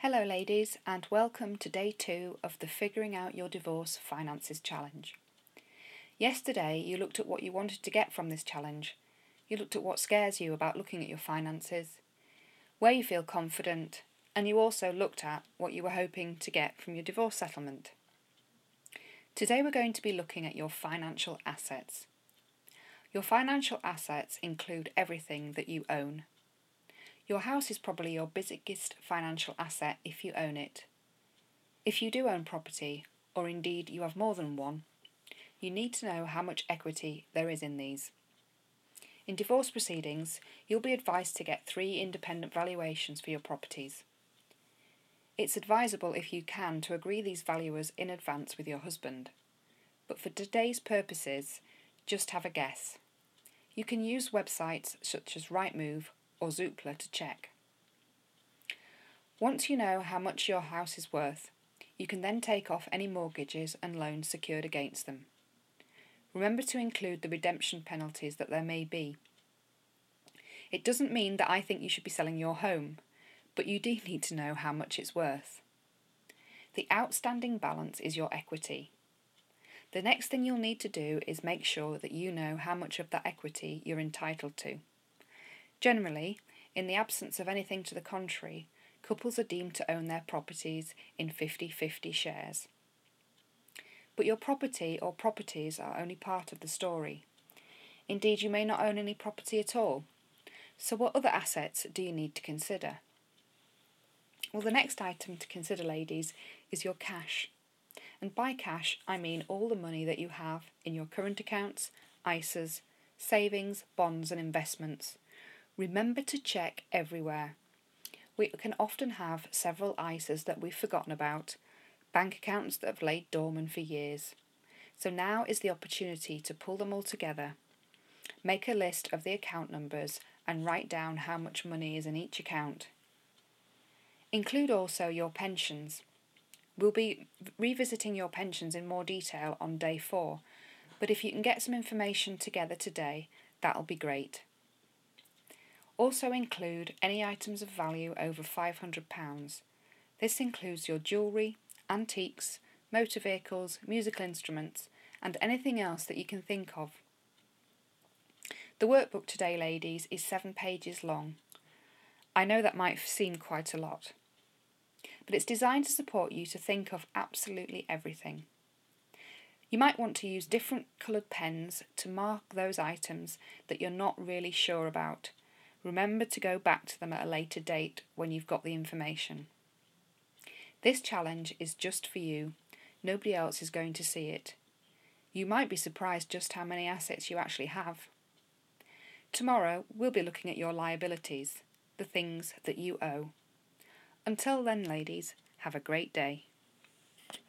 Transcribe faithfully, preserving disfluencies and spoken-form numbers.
Hello ladies, and welcome to day two of the Figuring Out Your Divorce Finances Challenge. Yesterday you looked at what you wanted to get from this challenge. You looked at what scares you about looking at your finances, where you feel confident, and you also looked at what you were hoping to get from your divorce settlement. Today we're going to be looking at your financial assets. Your financial assets include everything that you own. Your house is probably your biggest financial asset if you own it. If you do own property, or indeed you have more than one, you need to know how much equity there is in these. In divorce proceedings, you'll be advised to get three independent valuations for your properties. It's advisable if you can to agree these valuers in advance with your husband, but for today's purposes, just have a guess. You can use websites such as Rightmove or Zoopla to check. Once you know how much your house is worth, you can then take off any mortgages and loans secured against them. Remember to include the redemption penalties that there may be. It doesn't mean that I think you should be selling your home, but you do need to know how much it's worth. The outstanding balance is your equity. The next thing you'll need to do is make sure that you know how much of that equity you're entitled to. Generally, in the absence of anything to the contrary, couples are deemed to own their properties in fifty-fifty shares. But your property or properties are only part of the story. Indeed, you may not own any property at all. So what other assets do you need to consider? Well, the next item to consider, ladies, is your cash. And by cash, I mean all the money that you have in your current accounts, I S As, savings, bonds and investments. Remember to check everywhere. We can often have several I S As that we've forgotten about, bank accounts that have laid dormant for years. So now is the opportunity to pull them all together. Make a list of the account numbers and write down how much money is in each account. Include also your pensions. We'll be revisiting your pensions in more detail on day four, but if you can get some information together today, that'll be great. Also include any items of value over five hundred pounds. This includes your jewellery, antiques, motor vehicles, musical instruments, and anything else that you can think of. The workbook today, ladies, is seven pages long. I know that might seem quite a lot, but it's designed to support you to think of absolutely everything. You might want to use different coloured pens to mark those items that you're not really sure about. Remember to go back to them at a later date when you've got the information. This challenge is just for you. Nobody else is going to see it. You might be surprised just how many assets you actually have. Tomorrow we'll be looking at your liabilities, the things that you owe. Until then, ladies, have a great day.